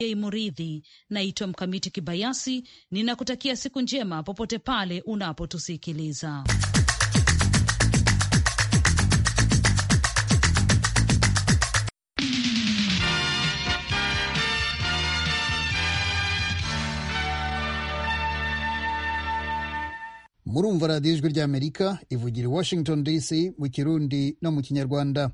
Muridhi. Naitwa Mkamiti Kibayasi, ninakutakia siku njema popote pale unapotusikiliza. Murumva radiyo ijwi ry'Amerika ivugira i Washington DC mu Kirundi no mu Kinyarwanda.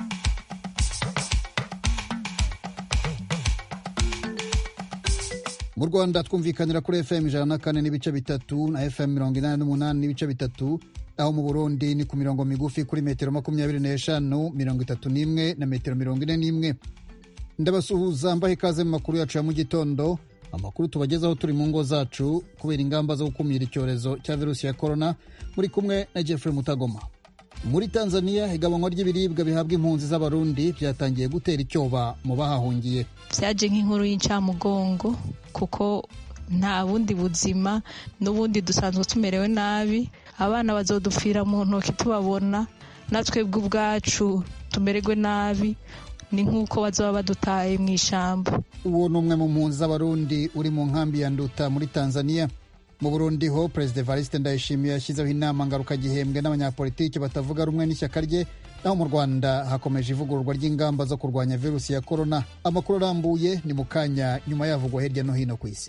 Mu Rwanda twumvikanira kuri FM 104 n'ibice bitatu na FM 88 n'ibice bitatu, aho mu Burundi ni ku mirongo migufi kuri metero 25, 31 na metero 41. Ndabasuhuza mbahe ikaze mu makuru yacu ya mu gitondo. Amakuru tubagezaho turi mu ngo zacu kubera ingamba zo gukumira icyorezo cya virusi ya corona. Muri kumwe na Jeffrey Mutagoma. Muri Tanzania igabanywa ry'ibiribwa bihabwa impunzi z'abarundi byatangiye gutera icyoba mu bahahungiye. Byaje nk'inkuru y'incamugongo kuko nta bundi buzima n'ubundi dusanzwe tumerewe nabi. Abana bazodupfira mu ntoki tubabona, natwe bw'ubwacu tumererwe nabi. Ni nk'uko bazoba badutaye mu ishamba. Uwo ni umwe mu mpunzi z'abarundi uri mu nkambi ya Nduta muri Tanzania. Mu Burundi ho Perezida Evariste Ndayishimiye yashyizeho inama ngarukagihembwe n'abanyapolitiki batavuga rumwe n'ishyaka rye. Naho mu Rwanda hakomeje ivugururwa ry'ingamba zo kurwanya virusi ya corona. Amakuru arambuye ni mu kanya nyuma yavugwa hirya no hino ku isi.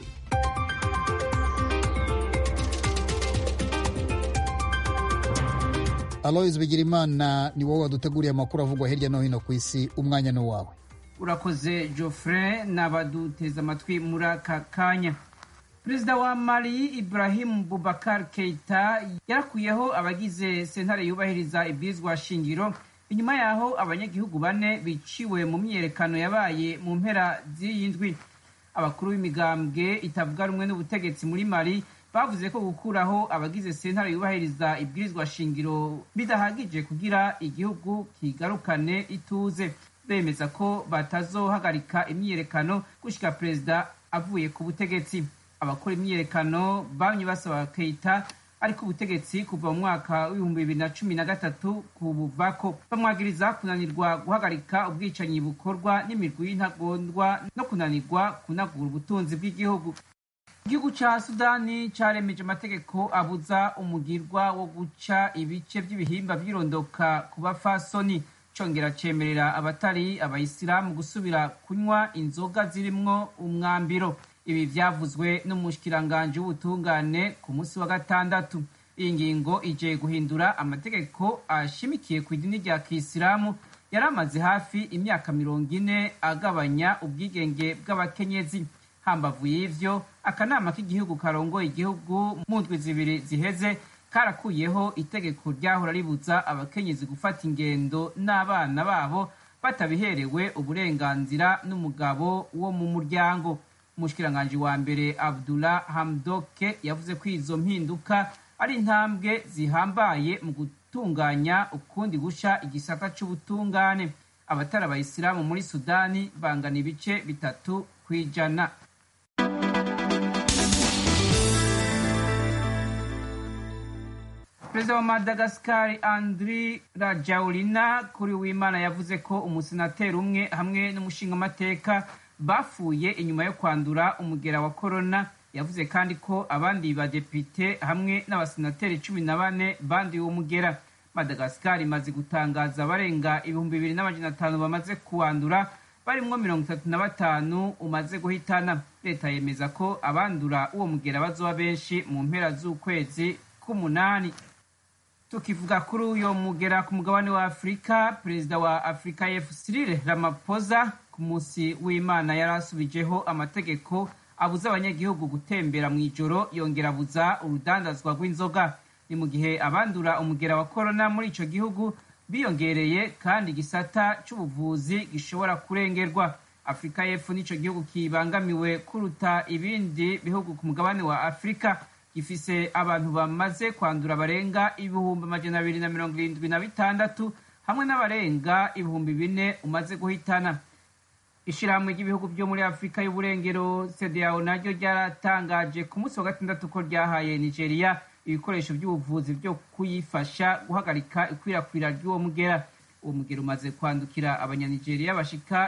Aloys Bigirimana ni wowe waduteguriye amakuru avugwa hirya no hino ku isi. Umwanya ni wawe. Urakoze Geoffrey, n'abaduteza amatwi muri aka kanya. Perezida wa Mali Ibrahim Boubacar Keita yarakuyeho abagize sentare yubahiriza ibwirizwa shingiro inyuma yaho abanyagihugu bane biciwe mu myiyerekano yabaye mu mpera z'iyindwi. Abakuru b'imigambwe itavuga rumwe n'ubutegetsi muri Mali bavuze ko gukuraho abagize sentare yubahiriza ibwirizwa shingiro bidahagije kugira igihugu kigarukane ituze. Bemeza ko batazohagarika imyiyerekano gushika perezida avuye ku butegetsi. Abakora imyiyerekano bamye basaba Keita ariko ubutegetsi kuva mu mwaka w'2013 kubuvako, bamwagiriza kunanirwa guhagarika ubwicanyi bukorwa n'imirwi y'intagondwa no kunanirwa kunagura ubutunzi bw'igihugu. Igihugu ca Sudani caremeje amategeko abuza umugirwa wo guca ibice by'ibihimba by'irondoka ku bafasoni, congera cemerera abatari abayisilamu gusubira kunywa inzoga zirimwo umwambiro. Ibi vyavuzwe n'umushikiranganje w'ubutungane ku munsi wa gatandatu. Iyi ngingo ije guhindura amategeko ashimikiye ku idini rya Kisilamu yaramaze hafi imyaka 40 agabanya ubwigenge bw'abakenyezi. Hambavu y'ivyo, akanama k'igihugu karongoye igihugu mu ndwi zibiri ziheze karakuyeho itegeko ryahora ribuza abakenyezi gufata ingendo n'abana babo batabiherewe uburenganzira n'umugabo wo mu muryango. Umushikiranganje wa mbere Abdullah Hamdoke yavuze ko izo mpinduka ari intambwe zihambaye mu gutunganya ukundi gusha igisata c'ubutungane. Abatari abayisilamu muri Sudani bangana ibice 3%. Perezida wa Madagascar Andry Rajoelina kuri w'Imana yavuze ko umusenateri umwe hamwe n'umushingamateka bafuye inyuma yo kwandura umugera wa corona. Yavuze kandi ko abandi badepite hamwe n'abasenateri 14 banduye uwo mugera. Madagascar imaze gutangaza barenga 2500 bamaze kuwandura, barimwo 35 umaze guhitana. Leta yemeza ko abandura uwo mugera bazoba benshi mu mpera z'ukwezi k'umunani. Tukivuga kuri uyo mugera ku mugabane wa Afrika, perezida wa Afrika y'Epfo Cyril Ramaphosa ku munsi w'Imana yarasubijeho amategeko abuza abanyagihugu gutembera mu ijoro, yongera abuza urudandazwa rw'inzoga. Ni mu gihe abandura umugera wa corona muri ico gihugu biyongereye kandi igisata c'ubuvuzi gishobora kurengerwa. Afrika y'Epfo nico gihugu kibangamiwe kuruta ibindi bihugu ku mugabane wa Afrika, gifise abantu bamaze kwandura barenga 276 hamwe n'abarenga 4,000 umaze guhitana. Ishirahamwe ry'ibihugu byo muri Afrika y'uburengero CEDEAO naryo ryaratangaje ku munsi wa gatandatu ko ryahaye Nigeria ibikoresho by'ubuvuzi byo kuyifasha guhagarika ikwirakwira ry'uwo mugera. uwo mugero umaze kwandukira abanyanigeriya bashika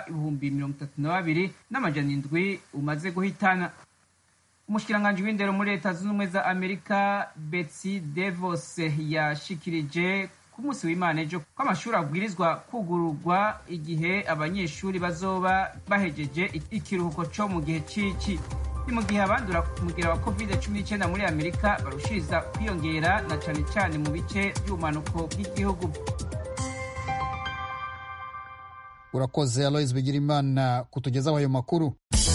32,700 umaze guhitana. Umushikiranganji w'indero muri Leta Zunze Ubumwe za Amerika Betsy DeVos yashikirije ku munsi w'Imana ejo ko amashuri abwirizwa kugururwa igihe abanyeshuri bazoba bahejeje ikiruhuko co mu gihe ciki. Ni mu gihe abandura umugera wa COVID-19 muri Amerika barushiriza kwiyongera na cane cane mu bice by'ubumanuko bw'igihugu. Urakoze Aloys Bigirimana kutugezaho ayo makuru.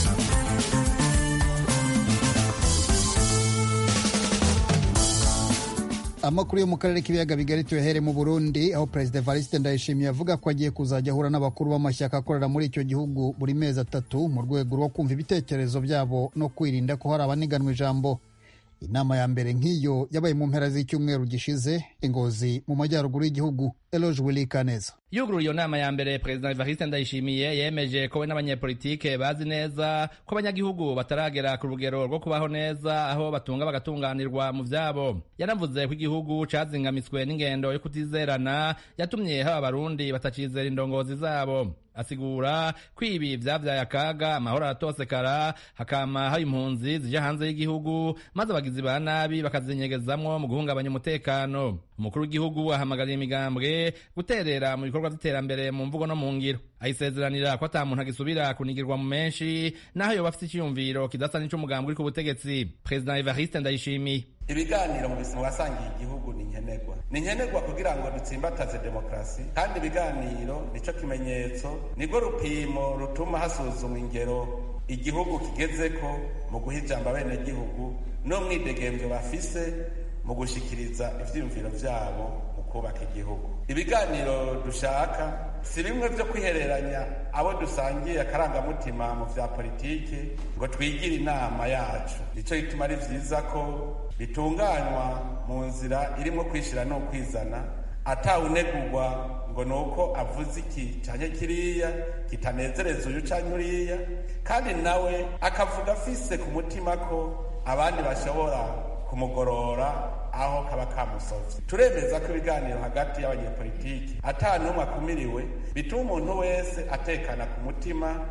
Amakuru yo mu karere k'ibiyaga bigari tuyahere mu Burundi, aho Perezida Evariste Ndayishimiye avuga ko agiye kuzajya ahura n'abakuru b'amashyaka akorera muri icyo gihugu buri mezi 3 mu rwego rwo kumva ibitekerezo byabo no kwirinda ko hari abaniganwa ijambo. Inama ya mbere nk'iyo yabaye mu mpera z'icyumweru gishize Ngozi mu majyaruguru y'igihugu. Eloge Willy Kaneza yugurura iyo nama ya mbere. Perezida Evariste Ndayishimiye yemeje ko we n'abanyepolitike bazi neza ko abanyagihugu bataragera ku rugero rwo kubaho neza aho batunga bagatunganirwa mu vyabo. Yanavuze ko igihugu cazingamitswe n'ingendo yo kutizerana yatumye haba abarundi batacizera indongozi zabo. Asigura ko ibi vyavyaye akaga, amahoro aratosekara, hakama hari impunzi zija hanze y'igihugu maze abagizi ba nabi bakazinyegezamwo mu guhungabanya umutekano. Umukuru w'igihugu ahamagarira imigambwe guterera mu bikorwa vy'iterambere mu mvugo no mu ngiro. Ayisezeranira ko ata muntu agisubira kunigirwa mu menshi naho yoba afite icyumviro kidasa n'ic'umugambwe uri ku butegetsi. Perezida Evariste Ndayishimiye ibiganiro mu bisimu basangiye igihugu ni nkenerwa kugira ngo dutsimbataze demokrasi, kandi ibiganiro nico kimenyetso, nirwo rupimo rutuma hasuzumwa ingero igihugu kigezeko mu guha ijambo abenegihugu n'umwidegemvyo bafise mu gushikiriza ivyiyumviro vyabo mu kubaka igihugu. Ibiganiro dushaka si bimwe vyo kwihereranya abo dusangiye akarangamutima mu vya politiki ngo twigire inama yacu. Nico gituma ari vyiza ko bitunganywa mu nzira irimo kwishira no kwizana, atawunegurwa ngo nuko avuze iki canke kiriya kitanezereza uyu canke uriya, kandi nawe akavuga afise ku mutima ko abandi bashobora kumugorora aho kaba kamusovye. Turemeza ko ibiganiro hagati y'abanyepolitiki ata numwe akumiriwe bituma umuntu wese atekana ku mutima,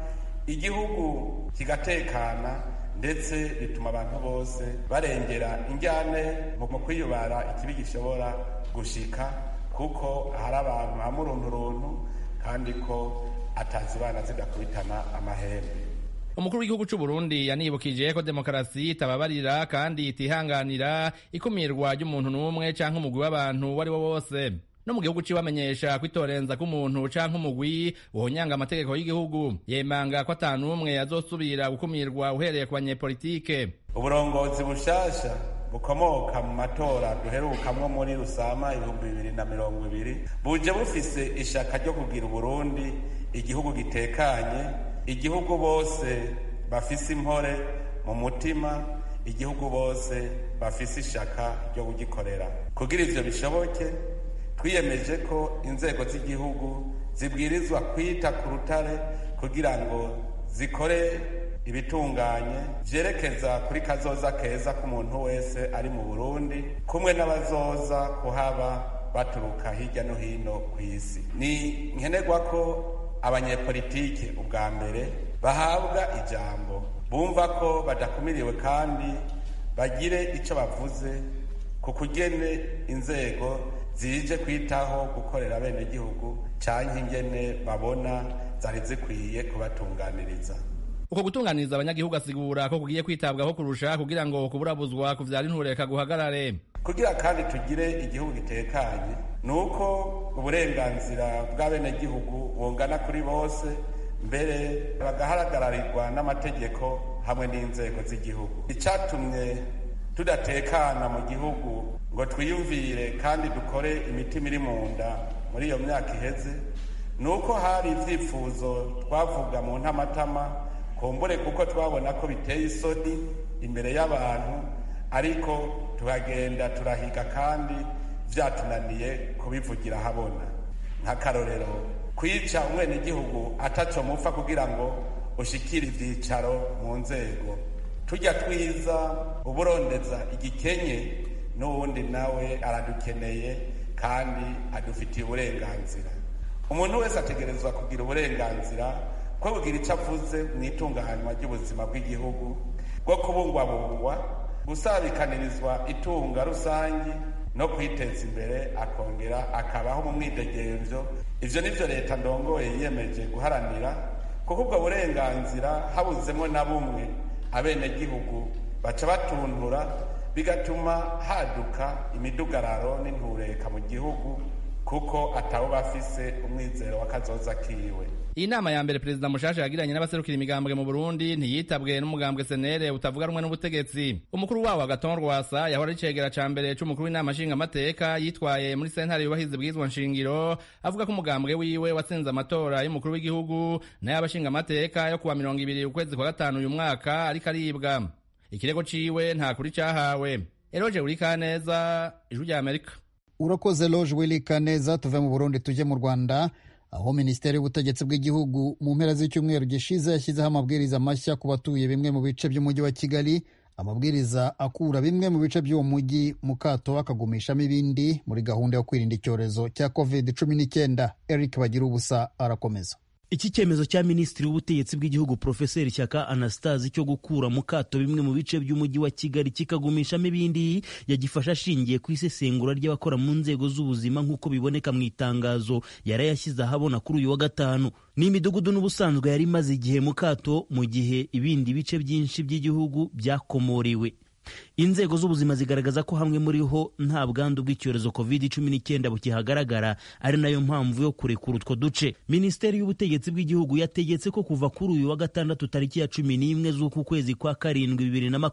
igihugu kigatekana, ndetse bituma abantu bose barengera injyane mu kwiyubara ikibi gishobora gushika, kuko hari abantu hamurunturuntu kandi ko atazibana zidakubitana amahembe. Umukuru w'igihugu c'u Burundi yanibukije ko demokarasi itababarira kandi itihanganira ikumirwa ry'umuntu n'umwe canke umugwi w'abantu wari wo wose. No mu gihugu ciwamenyesha kwitorenza k'umuntu canke umugwi wohonyanga amategeko y'igihugu. Yemanga ko ata n'umwe azosubira gukumirwa uhereye ku banyepolitike. Uburongozi bushasha bukomoka mu matora duherukamwo muri Rusama 2020 buje bufise ishaka ryo kugira Burundi igihugu gitekanye, igihugu bose bafise impore mu mutima, igihugu bose bafise ishaka ryo kugikorera. Kugira ivyo bishoboke, twiyemeje ko inzego z'igihugu zibwirizwa kwita ku rutare kugira ngo zikore ibitunganye vyerekeza kuri kazoza keza k'umuntu wese ari mu Burundi, kumwe n'abazoza kuhaba baturuka hirya no hino kw'isi. Ni nkenerwa ko abanyepolitike ubwa mbere bahabwa ijambo, bumva ko badakumiriwe kandi bagire ico bavuze ku kugene inzego zije kwitaho gukorera bene gihugu canke ingene babona zari zikwiye kubatunganiriza. Uko gutunganiriza abanyagihugu asigura ko kugiye kwitabwaho kurusha kugira ngo kuburabuzwa kuvyara intureka guhagarare. Kugira kandi tugire igihugu gitekanye, nuko uburenganzira bw'abenegihugu bungana kuri bose, mbere bagaharagararirwa n'amategeko hamwe n'inzego z'igihugu. Icatumye tudatekana mu gihugu ngo twiyumvire kandi dukore imitima iri mu nda muri iyo myaka iheze, nuko hari ivyifuzo twavuga mu ntamatama, kumbure kuko twabona ko biteye isoni imbere y'abantu, ariko tuhagenda turahiga kandi vyatunaniye kubivugira habona. Nk'akarorero, kwica umwenegihugu ataco mupfa kugira ngo ushikire ivyicaro mu nzego. Tujya twiza uburondeza igikenye n'uwundi nawe aradukeneye kandi adufitiye uburenganzira. umuntu wese ategerezwa kugira uburenganzira bwo kugira icyo avuze mu itunganywa ry'ubuzima bw'igihugu, bwo kubungwabungwa, gusabikanirizwa itunga rusange no kwiteza imbere, akongera akabaho mu mwidegemvyo. Ivyo nivyo leta ndongoye yiyemeje guharanira, kuko ubwo burenganzira habuzemo na bumwe abenegihugu baca batuntura, bigatuma haduka imidugararo n'intureka mu gihugu, kuko atabo bafise umwizero w'akazoza kiwe. Iyi nama ya mbere Perezida Mushasha yagiranye n'abaserukira imigambwe mu Burundi ntiyitabwe n'umugambwe senere utavuga rumwe n'ubutegetsi. Umukuru wawo Agathon Rwasa yahora icegera ca mbere c'umukuru w'inama nshingamateka yitwaye muri sentare yubahiriza ibwirizwa nshingiro, avuga ko umugambwe wiwe watsinze amatora y'umukuru w'igihugu n'ay'abashingamateka yo kuwa 20 ukwezi kwa gatanu uyu mwaka, ariko aribwa. Ikirego ciwe nta kuri cahawe. Eloge Urikaneza, Ijwi rya Amerika. Urakoze Eloge Urikaneza. Tuve mu Burundi tuje mu Rwanda, aho Minisiteri y'Ubutegetsi bw'Igihugu mu mpera z'icyumweru gishize yashyizeho amabwiriza mashya ku batuye bimwe mu bice by'umujyi wa Kigali. Amabwiriza akura bimwe mu bice by'uwo mujyi mu kato akagumishamo ibindi muri gahunda yo kwirinda icyorezo cya COVID-19. Eric Bagirubusa arakomeza. Iki cyemezo cya Minisitiri w'Ubutegetsi bw'Igihugu Profeseri Shyaka Anastase cyo gukura mu kato bimwe mu bice by'umujyi wa Kigali kikagumishamo ibindi yagifasha ashingiye ku isesengura ry'abakora mu nzego z'ubuzima nk'uko biboneka mu itangazo yarayashyize ahabona kuri uyu wa gatanu. Ni imidugudu n'ubusanzwe yari imaze igihe mu kato, mu gihe ibindi bice byinshi by'igihugu byakomorewe. Inzego z'ubuzima zigaragaza ko hamwe muri ho nta bwandu bw'icyorezo COVID-19 bukihagaragara, ari nayo mpamvu yo kurekura utwo duce. Minisiteri y'Ubutegetsi bw'Igihugu yategetse ko kuva kuri uyu wa gatandatu tariki ya 11 z'uku kwezi kwa karindwi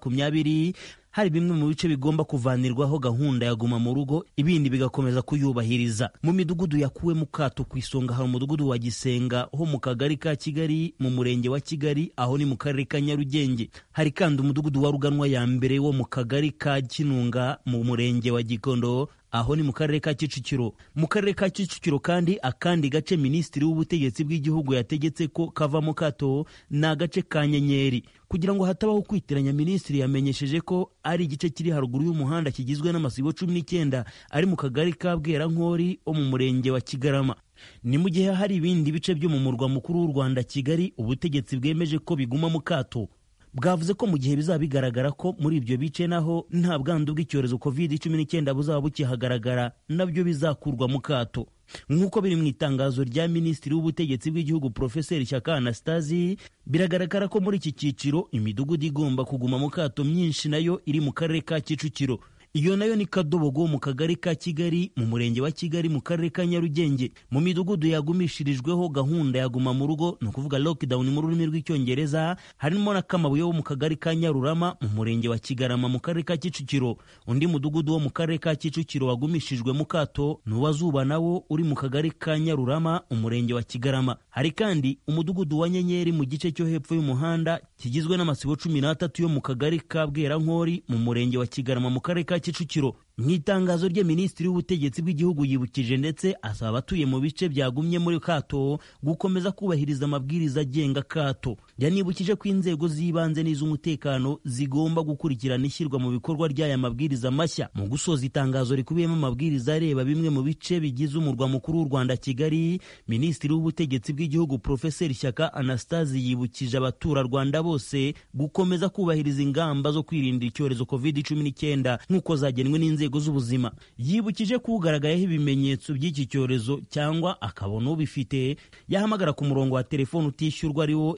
2020 hari bimwe mu bice bigomba kuvanirwaho gahunda ya guma mu rugo, ibindi bigakomeza kuyubahiriza. Mu midugudu yakuwe mu kato ku isonga hari umudugudu wa Gisenga ho mu kagari ka Kigali mu murenge wa Kigali, aho ni mu karere ka Nyarugenge. Hari kandi umudugudu wa Ruganwa ya mbere wo mu kagari ka Kinunga mu murenge wa Gikondo, aho ni mu karere ka Kicukiro. Mu karere ka Kicukiro kandi akandi gace Minisitiri w'Ubutegetsi bw'Igihugu yategetse ko kava mu kato na gace ka Nyenyeri. Kugira ngo hatabaho kwitiranya, Minisitiri yamenyesheje ko ari igice kiri haruguru y'umuhanda kigizwe n'amasibo 19 ari mu kagari ka Bwerankori wo mu murenge wa Kigarama. Ni mu gihe hari ibindi bice byo mu murwa mukuru w'u Rwanda Kigali ubutegetsi bwemeje ko biguma mu kato. Bwavuze ko mu gihe bizaba bigaragara ko muri ibyo bice naho nta bwandu bw'icyorezo COVID-19 buzaba bukihagaragara, nabyo bizakurwa mu kato. Nk'uko biri mu itangazo rya Minisitiri w'Ubutegetsi bw'Igihugu Profeseri Shyaka Anastase, biragaragara ko muri iki cyiciro imidugudu igomba kuguma mu kato myinshi nayo iri mu karere ka Kicukiro. Iyo nayo ni Kadobogo mu kagari ka Kigali mu murenge wa Kigali mu karere ka Nyarugenge. Mu midugudu yagumishirijweho gahunda ya guma mu rugo, no kuvuga lockdown mu rurimi rw'icyongereza, harimo na Kamabuye wo mu kagari ka Nyarurama mu murenge wa Kigarama mu karere ka Kicukiro. Undi mudugudu wo mu karere ka Kicukiro wagumishijwe mu kato n'uwazuba nawo uri mu kagari ka Nyarurama umurenge wa Kigarama. Hari kandi umudugudu wa Nyenyeri mu gice cyo hepfo y'umuhanda kigizwe n'amasibo 13 yo mu kagari ka Bwerankori mu murenge wa Kigarama mu karere ka Kicukiro. Mu itangazo rye Minisitiri w'Ubutegetsi bw'Igihugu yibukije ndetse asaba abatuye mu bice byagumye muri kato gukomeza kubahiriza amabwiriza agenga kato. Yanibukije ko inzego z'ibanze n'iz'umutekano zigomba gukurikirana ishyirwa mu bikorwa ry'aya mabwiriza mashya. Mu gusoza itangazo rikubiyemo amabwiriza areba bimwe mu bice bigize umurwa mukuru w'u Rwanda Kigali, Minisitiri w'Ubutegetsi bw'Igihugu Profeseri Shyaka Anastase yibukije abaturarwanda bose gukomeza kubahiriza ingamba zo kwirinda icyorezo COVID-19 nk'uko zagenwe n'inzego z'ubuzima. Yibukije ko ugaragayeho ibimenyetso by'iki cyorezo cyangwa akabona ubifite yahamagara ku murongo wa telefone utishyurwa ariwo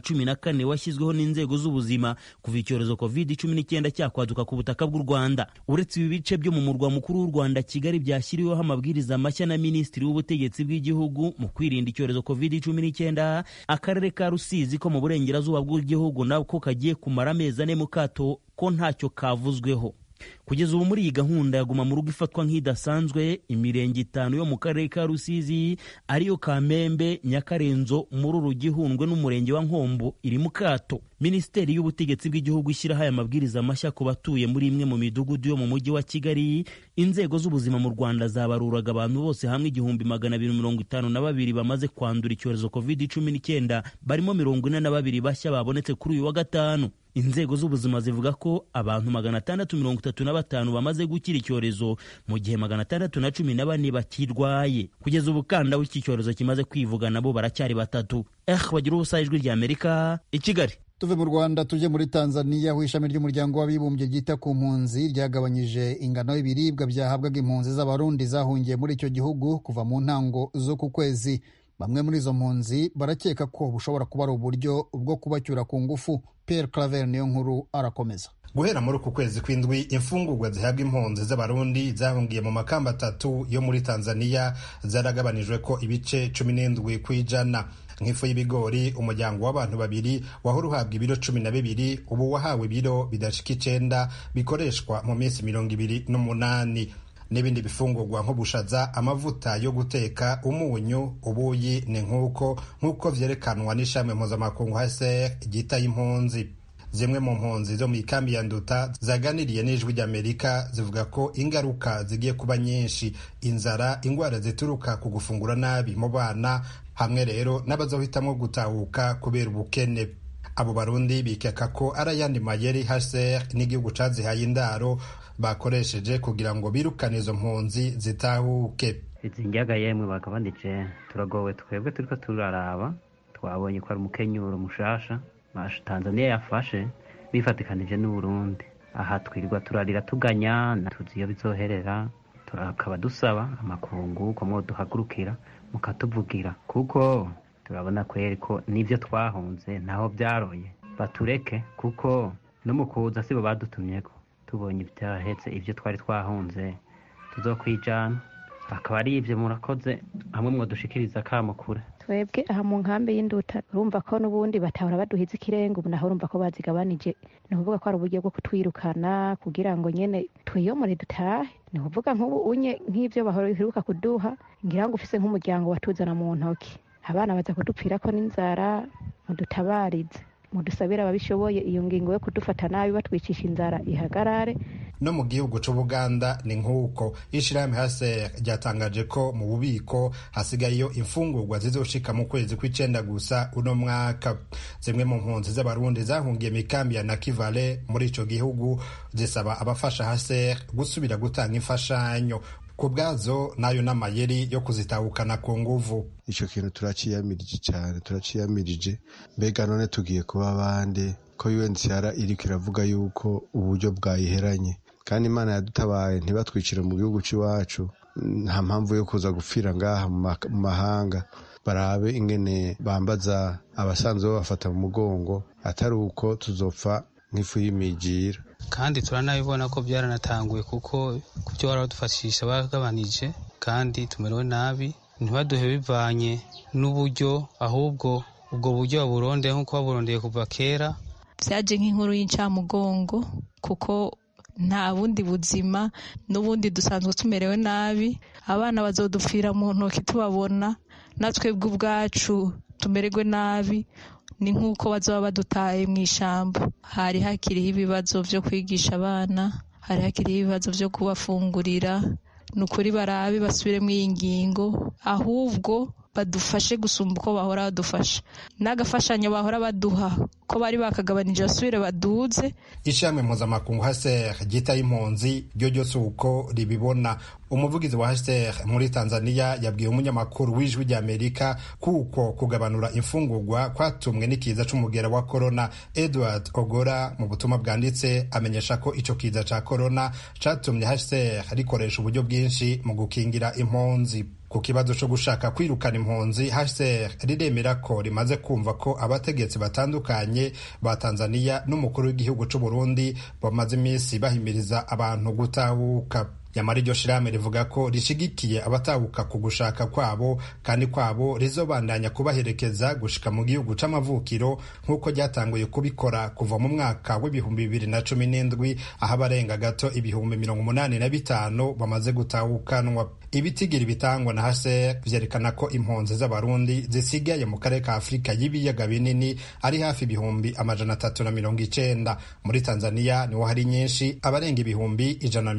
114 washyizweho n'inzego z'ubuzima kuva icyorezo COVID-19 cyakwaduka ku butaka bw'u Rwanda. Uretse ibi bice byo mu murwa mukuru w'u Rwanda Kigali byashyiriweho amabwiriza mashya na Minisitiri w'Ubutegetsi bw'Igihugu mu kwirinda icyorezo COVID-19, akarere ka Rusizi ko mu burengerazuba bw'igihugu nako kagiye kumara amezi 4 mu kato ko ntacyo kavuzweho. Kugeza ubu muri iyi gahunda ya guma mu rugo ifatwa nk'idasanzwe, imirenge 5 yo mu karere ka Rusizi ariyo Kamembe, Nyakarenzo, Mururu, Gihundwe n'umurenge wa Nkombo iri mu kato. Minisiteri y'Ubutegetsi bw'Igihugu ishyiraho aya mabwiriza mashya ku batuye muri imwe mu midugudu yo mu mujyi wa Kigali. Inzego z'ubuzima mu Rwanda zabaruraga abantu bose hamwe 1252 bamaze kwandura icyorezo COVID-19, barimo 42 bashya babonetse kuri uyu wa gatanu. Inzego z'ubuzima zivuga ko abantu 635 bamaze gukira icyorezo mu gihe 614 bakirwaye. Kugeza ubu kanda w'iki cyorezo kimaze kwivuga nabo baracyari batatu. Bagira ubusa ijwi rya Amerika i Kigali. Tuve mu Rwanda tuje muri Tanzania, aho ishami ry'umuryango w'abibumbye ryita ku mpunzi ryagabanyije ingano y'ibiribwa byahabwaga impunzi z'abarundi zahungiye muri icyo gihugu kuva mu ntango zo ku kwezi. Bamwe muri izo mpunzi barakeka ko bushobora kuba ari uburyo bwo kubacyura ku ngufu. Pierre Claver niyo nkuru arakomeza. Guhera muri uku kwezi kw'indwi, imfungurwa zihabwa impunzi z'abarundi zahungiye mu makamba 3 yo muri Tanzania zaragabanijwe ko ibice 17 kw'ijana. Nk'ifu y'ibigori, umuryango w'abantu babiri wahora uhabwa ibiro 12, ubu wahawe ibiro bidashika 9 bikoreshwa mu minsi 28. N'ibindi bifungurwa nk'ubushaza, amavuta yo guteka, umunyu, ubuyi nk'uko vyerekanwa n'ishami mpuzamakungu HCR ryitaye impunzi. Zimwe mu mpunzi zo mu ikambi ya Nduta zaganiriye n'ijwi ry'Amerika zivuga ko ingaruka zigiye kuba nyinshi: inzara, ingwara zituruka ku gufungura nabi mu bana, hamwe rero n'abazohitamwo gutahuka kubera ubukene. Abo barundi bikeka ko ari ayandi mayeri HCR n'igihugu cazihaye indaro bakoresheje kugira ngo birukane izo mpunzi zitahuke. Izi njyaga yemwe bagabanije, turagowe twebwe turiko turaraba, twabonye ko ari umukenyuro mushasha Tanzania yafashe bifatikanije n'u Burundi. Aha twirirwa turarira tuganya, tuzi iyo bizoherera, turakaba dusaba amakungu ko mwoduhagurukira mukatuvugira, kuko turabona kweri ko n'ivyo twahunze naho byaroye. Batureke kuko no mukuza sibo badutumyeko, tubonye ivyahetse ivyo twari twahunze tuzokwijana. Akaba ari ivyo murakoze, hamwe mwodushikiriza kamo kure. Twebwe aha mu nkambi y'Induta urumva ko n'ubundi batahora baduhiza ikirenga, ubu naho urumva ko bazigabanije. Ni ukuvuga ko ari uburyo bwo kutwirukana kugira ngo nyene twiyomore dutahe. Ni ukuvuga nk'ubu unye nk'ivyo baheruka kuduha, ngira ngo ufise nk'umuryango watuzana mu ntoki, abana baza kudupfirako n'inzara, mudutabarize, mudusabira ababishoboye iyo ngingo yo kudufata nabi batwicisha inzara ihagarare. No mu gihugu c'Ubuganda ni nk'uko ishirahamwe HCR ryatangaje ko mu bubiko hasigayeyo imfungurwa zizoshika mu kwezi kw'icenda gusa uno mwaka. Zimwe mu mpunzi z'abarundi zahungiye mikambi ya Nakivale muri ico gihugu zisaba abafasha HCR gusubira gutanga imfashanyo. Kubwazo nayo n'amayeri yo kuzitahukana ku nguvu. Ico kintu turaciyamirije cyane, turaciyamirije. Mbega none tugiye kuba bande ko UNHCR iriko iravuga yuko uburyo bwayiheranye, kandi Imana yadutabaye ntibatwicire mu gihugu c'iwacu. Nta mpamvu yo kuza gupfira ngaha mu mahanga. Barabe ingene bambaza abasanzwe babafata mu mugongo, atari uko tuzopfa nk'ifu y'imigira. Kandi turanabibona ko byaranatanguye, kuko kubyo baradufashisha bagabanije, kandi tumerewe nabi. Ntibaduhe bivanye n'uburyo, ahubwo ubwo buryo baburonde nk'uko baburondeye kuva kera. Vyaje nk'inkuru y'incamugongo, kuko nta bundi buzima, n'ubundi dusanzwe tumerewe nabi. Abana bazodupfira mu ntoki tubabona, natwe ubwacu tumererwe nabi. Ni nk'uko bazoba badutaye mu ishamba. Hari hakiriho ibibazo vyo kwigisha abana, hari hakiriho ibibazo vyo kubafungurira. Nukuri barabe basubire mu ingingo, ahubwo badufashe gusumba uko bahora badufasha. N'agafashanyo bahora baduha ko bari bakagabanije basubire baduze. Ishami mpuzamakungu HCR ryitaye impunzi ryo ryose uko ribibona. Umuvugizi wa HCR muri Tanzania yabwiye umunyamakuru w'ijwi ry'Amerika kuko kugabanura imfungurwa kwatumwe n'ikiza c'umugera wa corona. Edward Ogora mu butumwa bwanditse amenyesha ko ico kiza ca corona catumye HCR rikoresha uburyo bwinshi mu gukingira impunzi. Ku kibazo cyo gushaka kwirukana impunzi, HCR riremera ko rimaze kumva ko abategetsi batandukanye ba Tanzania n'umukuru w'igihugu c'u Burundi bamaze iminsi bahimiriza abantu gutahuka. Yamara iryo shirahamwe rivuga ko rishigikiye abatahuka ku gushaka kwabo, kandi kwabo rizobandanya kubaherekeza gushika mu gihugu c'amavukiro nk'uko ryatanguye kubikora kuva mu mwaka w'ibihumbi 2017, aho abarenga gato ibihumbi 85 bamaze gutahukanwa. Ibitigiri bitangwa na HCR vyerekana ko impunzi z'abarundi zisigaye mu karere ka Afrika y'ibiyaga binini ari hafi ibihumbi 390. Muri Tanzania niho hari nyinshi, abarenga ibihumbi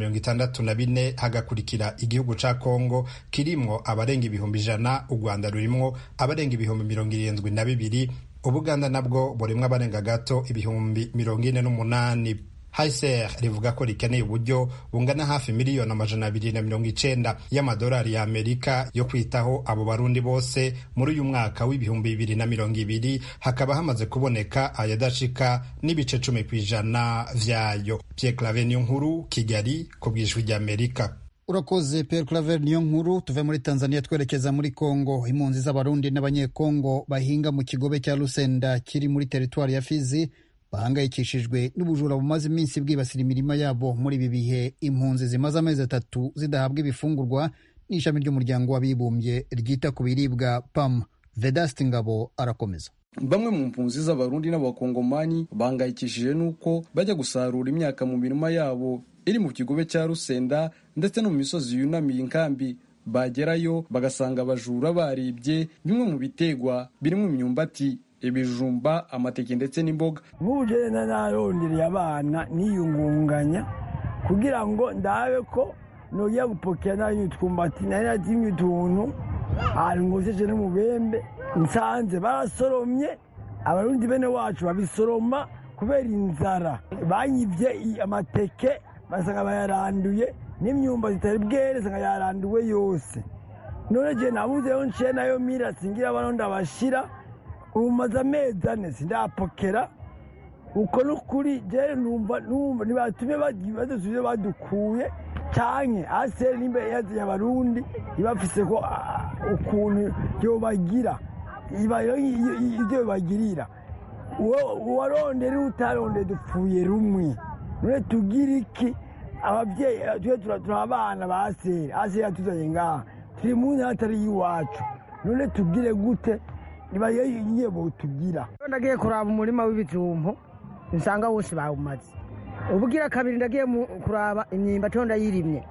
164, hagakurikira igihugu ca Kongo kirimwo abarenga ibihumbi 100, u Rwanda rurimwo abarenga ibihumbi 72, Ubuganda nabwo burimwo abarenga gato ibihumbi 48. HCR rivuga ko rikeneye uburyo bungana hafi miliyoni 290 y'amadolari ya Amerika yo kwitaho abo barundi bose muri uyu mwaka w'ibihumbi 2020, hakaba hamaze kuboneka ayadashika n'ibice 10% vyayo. Pierre Claver Niyonkuru, Kigali, ku bw'Ijwi ry'Amerika. Urakoze Pierre Claver Niyonkuru. Tuve muri Tanzania twerekeza muri Kongo. Impunzi z'abarundi n'abanyekongo bahinga mu kigobe cya Lusenda kiri muri teritwari ya Fizi bahangayikishijwe n'ubujura bumaze iminsi bwibasira imirima yabo. Muri ibi bihe impunzi zimaze amezi 3 zidahabwa ibifungurwa n'ishami ry'umuryango w'abibumbye ryita ku biribwa PAM. Vedaste Ngabo arakomeza. Bamwe mu mpunzi z'abarundi n'abakongomani bahangayikishije nuko bajya gusarura imyaka mu mirima yabo iri mu kigobe cya Rusenda ndetse no mu misozi yunamiye inkambi. Bagerayo bagasanga abajura baribye bimwe mu bitegwa birimo imyumbati, ibijumba, amateke ndetse n'imboga. Bujena narondiriye abana niyungunganya kugira ngo ndabe ko noya gupokera nayo twumbati nayo utuntu ari ngoseje no mubembe nsanze barasoromye. Abarundi bene wacu babisoroma kubera inzara, banyivye amateke basanga bayaranduye n'imyumba zitari bwere sanga yaranduwe yose. None je nabuze yo nce nayo mira singira baronda bashira umaze amezi 4 sindapokera uko n'ukuri je numva nibatumye badusubize badukuye canke asere nimbe yazi abarundi ibafise ko ukuntu yo bagira ibayo ibyo bagirira uwarondera utaronde dupfuye rumwe. None tugira iki? Abavyeyi turabana basere atuzanye ngaha turi mu ntara y'iwacu. None tugire gute? Niba yiye bo tugira. Ndagiye kuraba umurima w'ibijumbo nsanga wose bawumaze. Ubugira kabiri ndagiye kuraba imyimba tonda yirimye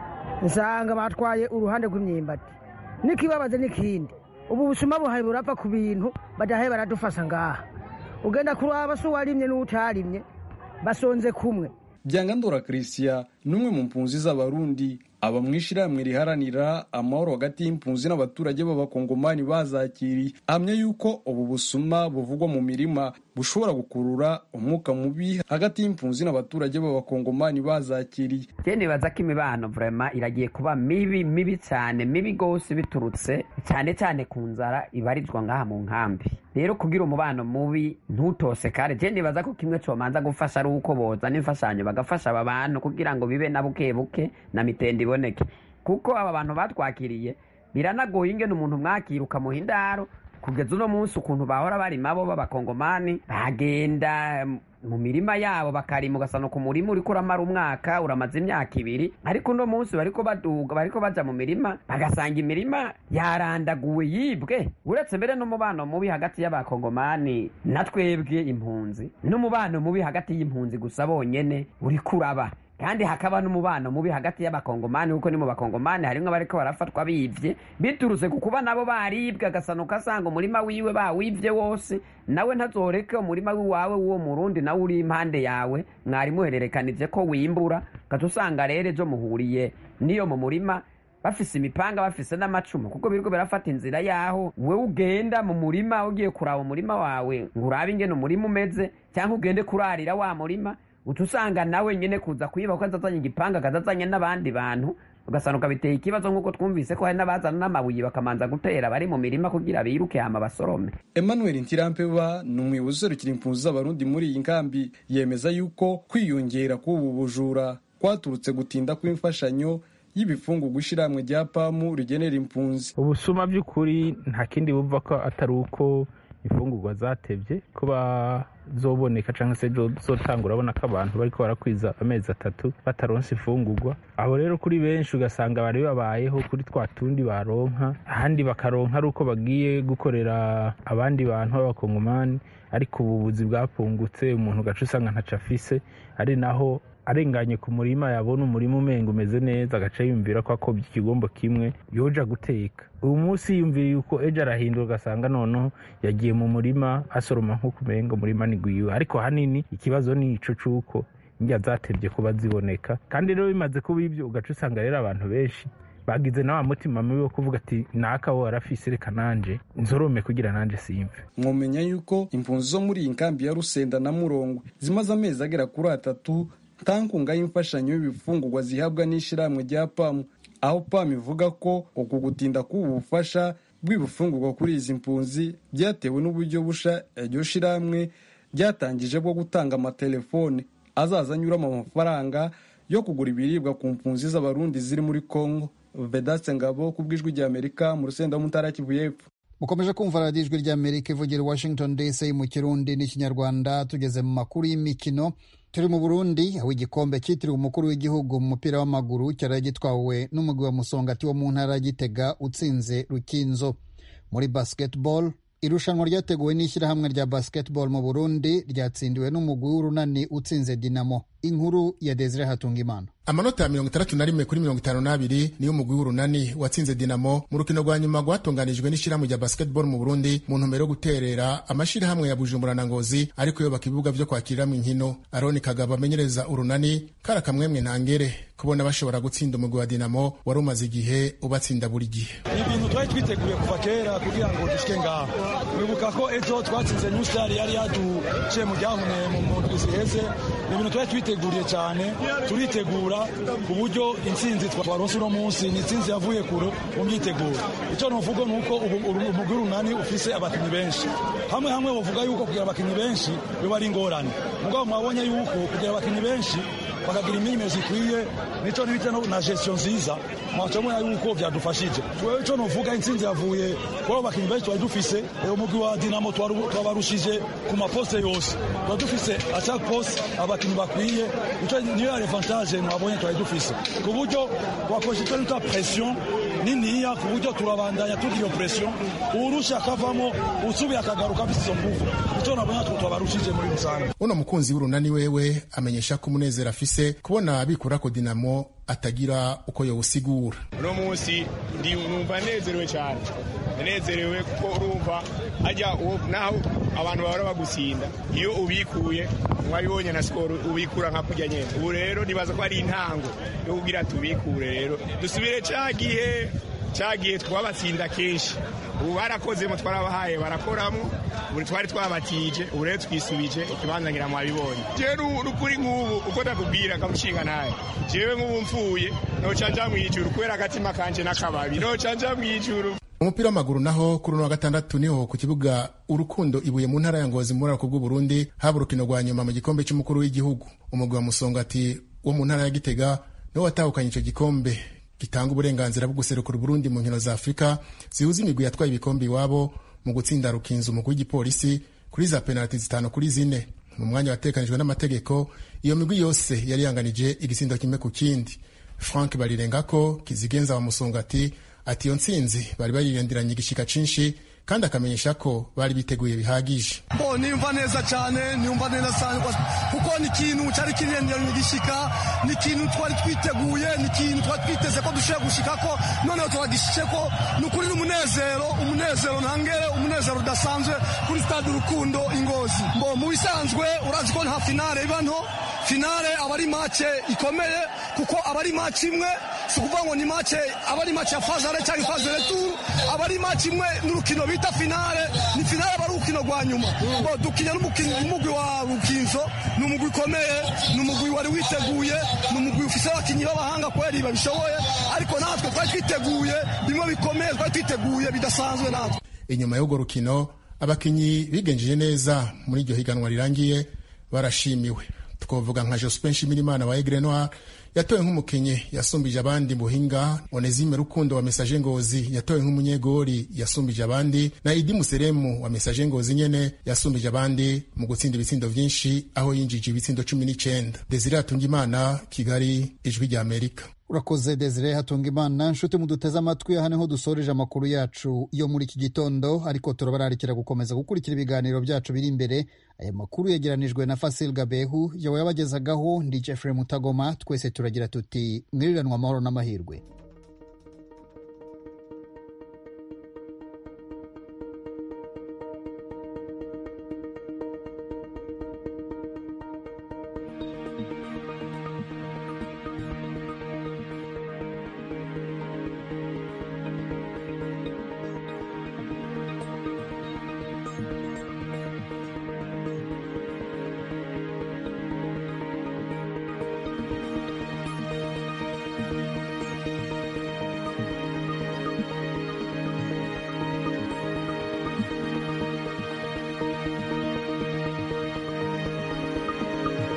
nsanga batwaye uruhande rw'imyimbati. Nikibabaze n'ikindi ubu busuma buhaye burapfa ku bintu badahaye baradufasha ngaha. Ugenda kuraba so warimye n'utarimye basonze kumwe. Byangandora Christian numwe mu mpunzi z'abarundi aba mwishirahamwe riharanira amahoro hagati y'impunzi n'abaturage b'abakongomani bazakiri, amye yuko ubu busuma buvugwa mu mirima bushobora gukurura umwuka mubi hagati y'impunzi n'abaturage b'abakongomani bazakiri. Cyane baza ko imibano vraiment iragiye kuba mibi cyane, mibi gose biturutse cyane ku nzara ibarizwa ngaha mu nkambi. Rero kugira umubano mubi ntutose kare, cyane baza ko kimwe cyo manza gufasha ari uko boza n'imfashanyo bagafasha aba bantu kugira ngo bibe na bukebuke na mitende iboneke, kuko aba bantu batwakiriye biranagoye ingene umuntu mwakiruka mu hindaro kugeza uno munsi ukuntu bahora bari mabo b'abakongomani bagenda mu mirima yabo bakarima ugasano ku murima uriko uramara umwaka uramaze imyaka 2, ariko uno munsi bariko baja mu mirima bagasanga imirima yarandaguwe yibwe. Uretse mbere n'umubano mubi hagati y'abakongomani na twebwe impunzi, n'umubano mubi hagati y'impunzi gusa bonyene uri kuraba, kandi hakaba n'umubano mubi hagati y'abakongomani kuko ni mu bakongomani harimwe bariko barafatwa bivye biturutse kukuba nabo baribwe agasano kasanga umurima wiwe bawivye wose, nawe ntazoreke umurima wiwawe uwo murundi nawe uri impande yawe mwari muhererekanije ko wimbura katusanga rero ejo muhuriye niyo mu murima bafise imipanga bafise n'amacumu kuko biriko birafata inzira yaho wewe ugenda mu murima ugiye kuraba umurima wawe ngurabe ingene umurima umeze cyangwa ugende kurarira wa murima utusanga nawe nyene kuza kwiba ko azazanye igipanga kazazanye n'abandi bantu ugasanuka biteye ikibazo nkuko twumvise ko hari n'abazana n'amabuye bakamanza gutera bari mu mirima kugira biruke hama basorome. Emmanuel Ntirampeba n'umuyobozi userukira impunzi z'abarundi muri iyi nkambi yemeza yuko kwiyongera k'ubu bujura kwaturutse gutinda kw'imfashanyo y'ibifungurwa ishirahamwe rya PAM rigenera impunzi. Ubusuma by'ukuri nta kindi bumva ko atari uko imfungurwa zatevye kuba zoboneka canke se zotangura abona ko abantu bariko barakwiza amezi 3 bataronse ifungurwa. Aho rero kuri benshi ugasanga bari babayeho kuri twatundi baronka, ahandi bakaronka ari uko bagiye gukorera abandi bantu b'abakongomani, ariko ububuzi bwapungutse umuntu gace usanga ntaca afise, ari naho arenganye ku murima yabona umurima umenga umeze neza agaca yumvira ko akobye ikigombo kimwe yoja guteka. Uyu munsi yumvira yuko ejo arahindura ugasanga noneho yagiye mu murima asoroma nko kumenga umurima nigwiwe, ariko hanini ikibazo ni ico cuko indya zatevye kuba ziboneka. Kandi rero bimaze kuba ivyo ugaca usanga rero abantu benshi bagize na wa mutima mubi wo kuvuga ati naka wo arafise reka nanje nzorome kugira nanje simve. Mwomenya yuko impunzi zo muri iyi nkambi ya Rusenda na Murongwe zimaze amezi agera kuri 3 nta nkunga y'imfashanyo y'ibifungurwa zihabwa n'ishirahamwe rya PAM, aho PAM ivuga ko uku gutinda k'ubu bufasha bw'ibifungurwa kuri izi mpunzi byatewe n'uburyo busha iryo shirahamwe ryatangije bwo gutanga amatelefone azaza anyuramo amafaranga yo kugura ibiribwa ku mpunzi z'abarundi ziri muri Kongo. Vedaste Ngabo ku bw'ijwi ry'Amerika mu Rusenda mu Ntara Kivu y'Epfo. Mukomeje kumva radiyo ijwi ry'Amerika ivugira Washington DC mu Kirundi n'Ikinyarwanda. Tugeze mu makuru y'imikino. Turi mu Burundi aho igikombe cyitiriwe umukuru w'igihugu mu mupira w'amaguru cyari gitwawe n'umugwi wa Musongati wo mu ntara ya Gitega utsinze Rukinzo. Muri basketball, irushanwa ryateguwe n'ishyirahamwe rya basketball mu Burundi ryatsindiwe n'umugwi w'Urunani utsinze Dinamo. Inkuru ya Desire Hatungimana. Amanota ya 61 kuri 52 niyo umugwi w'Urunani watsinze Dinamo mu rukino rwa nyuma rwatunganijwe n'ishyirahamwe rya basketball mu Burundi mu ntumbero yo guterera amashirahamwe ya Bujumbura na Ngozi ariko yo bakibuga byo kwakiriramwe inkino. Aroni Kagabo amenyereza Urunani kara kamwemwe ntangere kubona bashobora gutsinda umugwi wa Dinamo wari umaze igihe ubatsinda buri gihe. Ibintu twari twiteguye kuva kera kugira ngo dushike ngaha. Wibuka ko ejo twatsinze New Star yari yaduciye mu ryahune mu ndwi ziheze. Ibintu twari twiteguriye cyane, turitegura ku buryo intsinzi twaronse uno munsi ni intsinzi yavuye kure mu myiteguro. Icyo novuga nuko umugwi w'Urunani ufise abakinyi benshi. Hamwe bavuga yuko kugira abakinyi benshi biba ari ingorane. Mugabo mwabonye yuko kugira abakinyi benshi bakagira imyimenyerezo ikwiye nico nibite na gestion nziza mwacomwe yuko byadufashije. Twewe cyo novuga intsinzi yavuye ko abakinyi benshi twari dufise umugwi wa Dinamo twabarushije ku maposte yose. Twari dufise a chaque poste abakinyi bakwiye. Icyo niyo avantage mwabonye twari dufise. Ku buryo twakoze toute pression niniya ku buryo turabandanya tugira pression urusha akavamo usubiye akagaruka bisizo nguvu. Icyo nabonye twabarushije muri rusange. Uno mukunzi w'Urunani wewe amenyesha ko umunezero afise kubona abikura ko Dinamo atagira uko yowusigura. Uno munsi numva nezerewe cyane, nezerewe kuko urumva ajya naho abantu bahora bagusinda iyo ubikuye mwabibonye na skoro ubikura nka kujya nyene. Ubu rero nibaza ko ari intango yo kugira tubikure rero dusubire cyagiye twabatsinda kenshi. Ubu barakoze mu twarabahaye barakoramo buri twari twabatije ubu rero twisubije ikibanza ngira mwabibonye. Jewe n'ukuri nk'ubu uko ndakubwira kamushinga naye jewe nk'ubu mfuye no canja mwijuru kubera agatima kanje n'akababi no canja mwijuru. Umupira w'amaguru naho kuri wa gatandatu niho ku kibuga Urukundo Ibuye mu ntara ya Ngozi muri ako bw'u Burundi haba urukino rwa nyuma mu gikombe cy'umukuru w'igihugu. Umugwi wa Musongati wo mu ntara ya Gitega niwo watahukanye ico gikombe gitanga uburenganzira bwo guserukira Burundi mu nkino za Afrika zihuza imigwi yatwaye ibikombe iwabo mu gutsinda Rukinzo umugwi w'igipolisi kuri za penalty 5-4 mu mwanya watekanijwe n'amategeko. Iyo migwi yose yari yanganije igisindo kimwe ku kindi. Frank Barirengako kizigenza wa Musongati ati iyo ntsinzi bari barirendiranye igishika cinshi kandi akamenyesha ko bari biteguye bihagije. Nimva neza cyane kuko ni ikintu cyari kirendiranye igishika, ni ikintu twari twiteguye, ni ikintu twari twiteze ko dushobora gushika ko noneho turagishike ko nukuri umunezero ntangere, umunezero udasanzwe kuri stade Urukundo Ingozi. Mu bisanzwe urazi ko nta finale iba nto, finale aba ari match ikomeye kuko aba ari match imwe, si ukuvuga ngo ni match aba ari match ya phase cyangwa phase retour, aba ari match imwe n'urukino bita finale, ni finale aba ari urukino rwa nyuma. Dukinya n'umugwi wa Rukinzo ni umugwi ukomeye, ni umugwi wari witeguye, ni umugwi ufise abakinyi b'abahanga kweri babishoboye, ariko natwe twari twiteguye bimwe bikomeye, twari twiteguye bidasanzwe natwe. Inyuma y'urwo rukino abakinyi bigenjeje neza muri iryo higanwa rirangiye barashimiwe. Twovuga nka Jospin Nshimirimana wa Aigle Noir yatowe nk'umukinyi yasumbije abandi buhinga. Onesime Rukundo wa Messager Ngozi yatowe nk'umunyegori yasumbije abandi, na Idi Museremu wa Messager Ngozi nyene yasumbije abandi mu gutsinda ibitsindo vyinshi aho yinjije ibitsindo 19. Desire Hatungimana, Kigali, Ijwi rya Amerika. Urakoze Desire Hatungimana. Nshuti muduteze amatwi, aha niho dusoreje amakuru yacu yo muri iki gitondo, ariko turabararikira gukomeza gukurikira ibiganiro byacu biri imbere. Aya makuru yegeranijwe na Fasil Gabehu, yawe yabagezagaho ndi Jeffrey Mutagoma. Twese turagira tuti mwiriranwa amahoro n'amahirwe.